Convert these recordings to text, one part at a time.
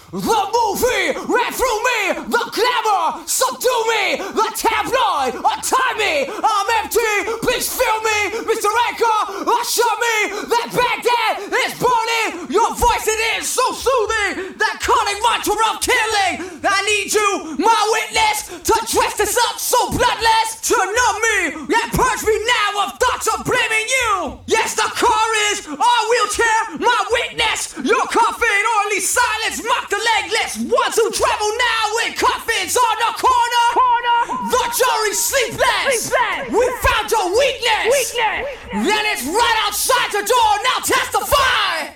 The movie ran through me, the glamour subdue me, the tabloid untie me. I'm empty, please fill me, Mr. Anchor, assure me that Baghdad is burning. Your voice, it is so soothing, that calling mantra of killing. I need you, my witness, to dress this up so bloodless, to numb me and purge me now of thoughts of blaming you. Yes, the car is our wheelchair, my witness. Your coffin, only silence, mock the legless ones who travel now in coffins on the corner. The jury's sleepless. We found your weakness. And it's right outside your door. Now testify.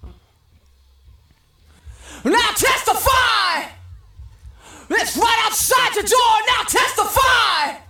Now testify. It's right outside your door. Now testify.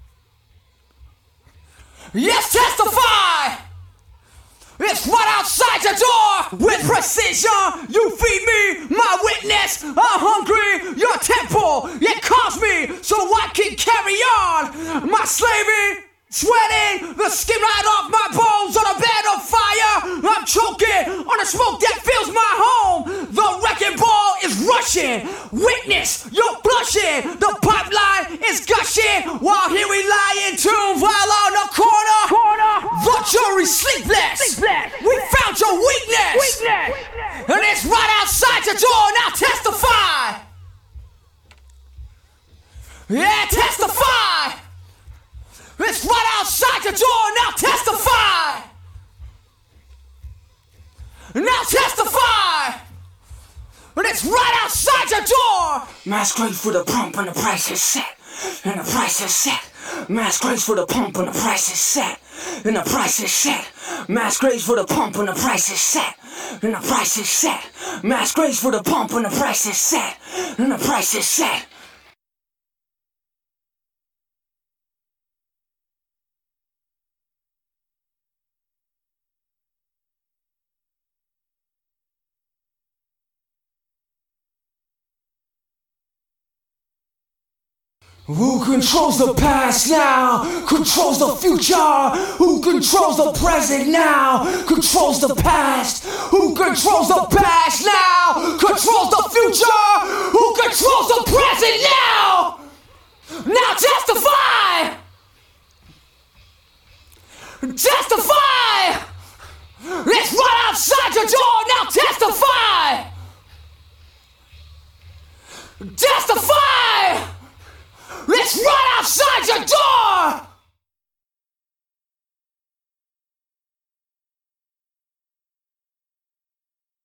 Yes, testify. It's right outside your door. With precision, you feed me, my witness. I'm hungry, your temple, it calls me so I can carry on my slaving. Sweating the skin right off my bones on a bed of fire. I'm choking on the smoke that fills my home. The wrecking ball is rushing. Witness, you're blushing. The pipeline is gushing. While here we lie in tune while on the corner. The jury's sleepless. We found your weakness. And it's right outside your door. Now testify. Yeah, testify. It's right outside your door, now testify! Now testify! And it's right outside your door! Masquerade for the pump and the price is set. And the price is set. Masquerades for the pump and the price is set. And the price is set. Masquerades for the pump and the price is set. And the price is set. Masquerades for the pump and the price is set. And the price is set. Who controls the past now? Controls the future? Who controls the present now? Controls the past? Who controls the past now? Controls the future? Who controls the present now? Now testify! Testify! It's right outside your door, now testify! Testify! It's right outside your door!